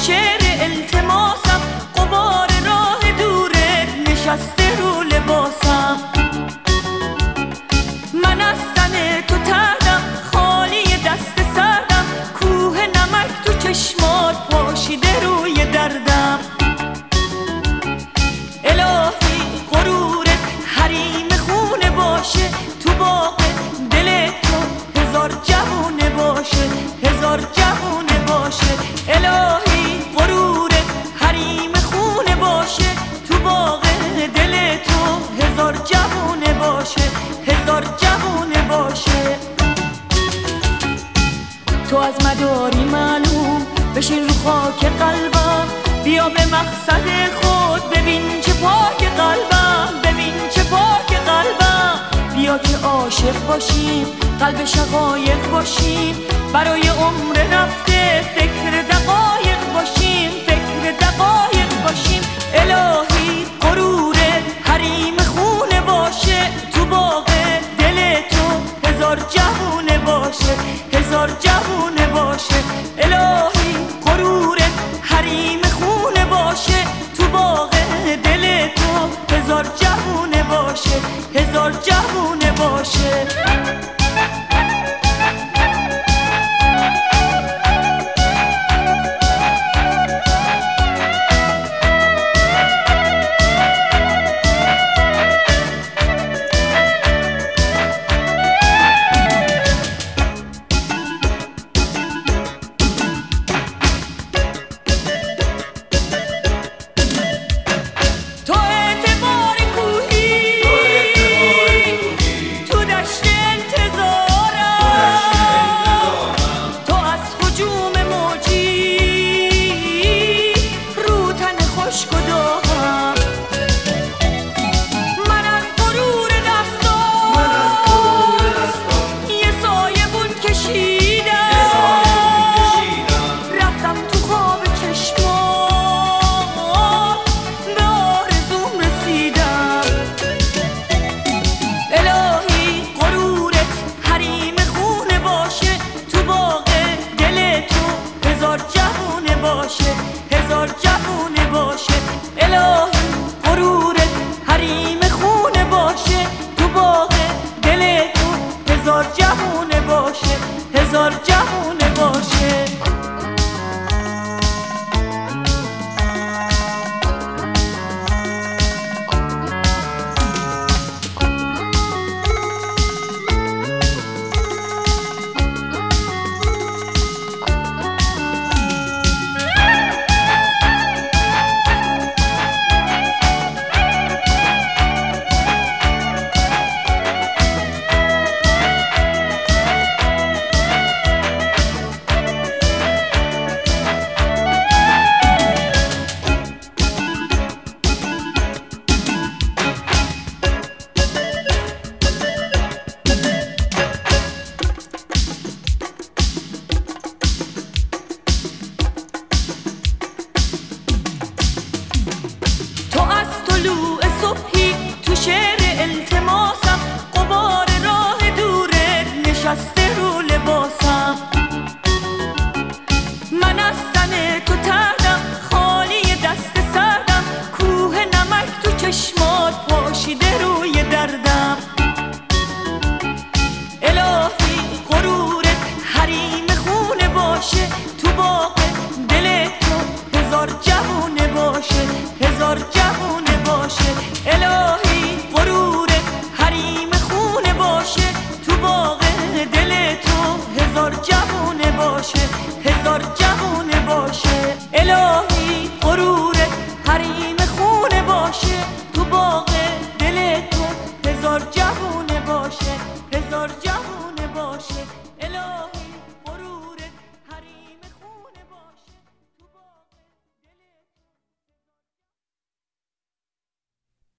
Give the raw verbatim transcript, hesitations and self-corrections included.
شعر التماسم، غبار راه دوره نشسته رو لباسم. من از تن تو تردم، خالی دست سردم، کوه نمک تو چشمات پاشیده روی دردم. الهی غرورت حریم خونه باشه، تو باغ دل تو هزار جوونه باشه، هزار جوونه باشه. الهی غرورت حریم خونه باشه، تو باغ دل تو هزار جوونه باشه، هزار جوونه باشه. تو از مداری معلوم بشین رو خاک قلبم، بیا به مقصد خود ببین چه پاک قلبم، ببین چه پاک قلبم. بیا که عاشق باشیم، قلب شقایق باشیم، برای عمر رفته فکر دقایق باشیم، فکر دقایق باشیم. الهی غرورت حریم خونه باشه، تو باغ دل تو هزار جوونه باشه، هزار جوونه باشه. الهی غرورت حریم خونه باشه، تو باغ دل تو هزار جوونه باشه، هزار جوونه باشه. هزار جوونه باشه. الهی غرورت حریم خونه باشه، تو باغ دل تو هزار جوونه باشه، هزار جوونه باشه. صبحی تو شعر التماسم، غبار راه دوره نشسته رو لباسم. من از تن تو تردم، خالی دست سردم، کوه نمک تو چشمات پاشیده روی دردم. الهی غرورت حریم خونه باشه، تو باغ دل تو هزار جوونه باشه، هزار جوونه باشه. الهی غرورت حریم خونه باشه، تو باغ دل تو هزار جوونه باشه، هزار جوونه باشه. الهی غرورت حریم